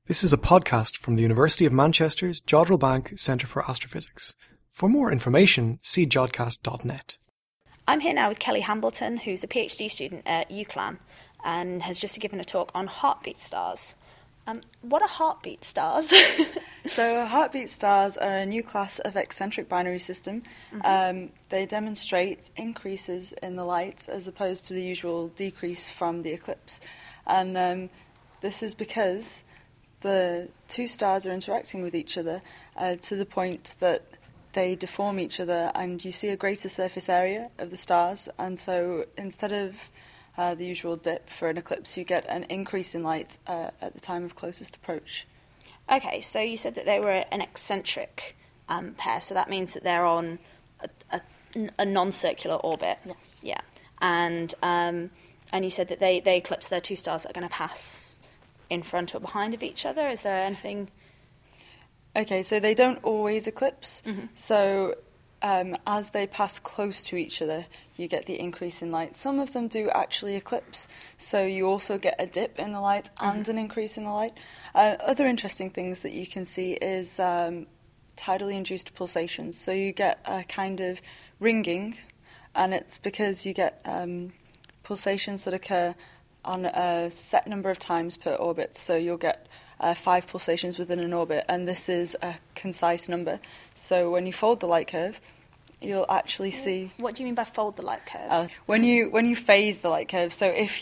This is a podcast from the University of Manchester's Jodrell Bank Centre for Astrophysics. For more information, see jodcast.net. I'm here now with Kelly Hambleton, who's a PhD student at UCLan and has just given a talk on heartbeat stars. What are heartbeat stars? So heartbeat stars are a new class of eccentric binary system. They demonstrate increases in the light as opposed to the usual decrease from the eclipse. And this is because the two stars are interacting with each other to the point that they deform each other and you see a greater surface area of the stars. And so instead of the usual dip for an eclipse, you get an increase in light at the time of closest approach. Okay, so you said that they were an eccentric pair, so that means that they're on a non-circular orbit. Yes. Yeah. And you said that they eclipse their two stars that are going to pass in front or behind of each other. Is there anything? Okay, so they don't always eclipse. So as they pass close to each other, you get the increase in light. Some of them do actually eclipse, so you also get a dip in the light and an increase in the light. Other interesting things that you can see is tidally induced pulsations. So you get a kind of ringing, and it's because you get pulsations that occur on a set number of times per orbit. So you'll get 5 pulsations within an orbit, and this is a concise number. So when you fold the light curve, you'll actually see. What do you mean by fold the light curve? When you phase the light curve. So if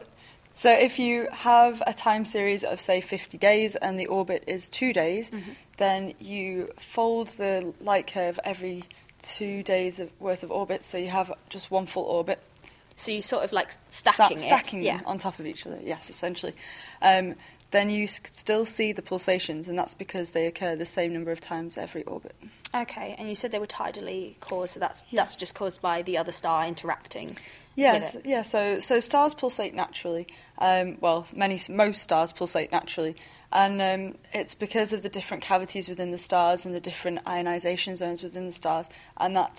you have a time series of say 50 days and the orbit is 2 days, then you fold the light curve every 2 days worth of orbit. So you have just one full orbit. So you sort of like stacking them on top of each other, yes, essentially. Then you still see the pulsations, and that's because they occur the same number of times every orbit. Okay, and you said they were tidally caused, so that's just caused by the other star interacting. Yes, with it. yeah. So stars pulsate naturally. Most stars pulsate naturally, and it's because of the different cavities within the stars and the different ionization zones within the stars, and that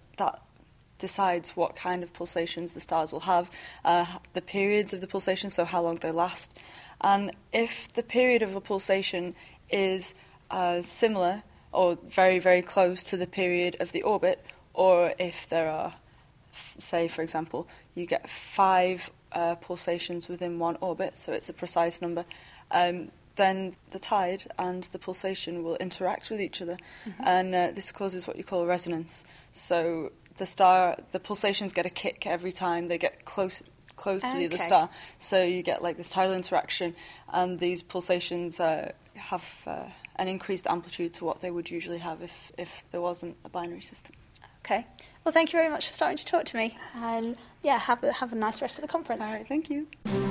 decides what kind of pulsations the stars will have, the periods of the pulsation, so how long they last. And if the period of a pulsation is similar or very, very close to the period of the orbit, or if there are, say, for example, you get 5 pulsations within one orbit, so it's a precise number, then the tide and the pulsation will interact with each other, and this causes what you call resonance. So the pulsations get a kick every time they get close to the star. So you get like this tidal interaction, and these pulsations have an increased amplitude to what they would usually have if there wasn't a binary system. Okay. Well, thank you very much for starting to talk to me. And yeah, have a nice rest of the conference. All right, thank you.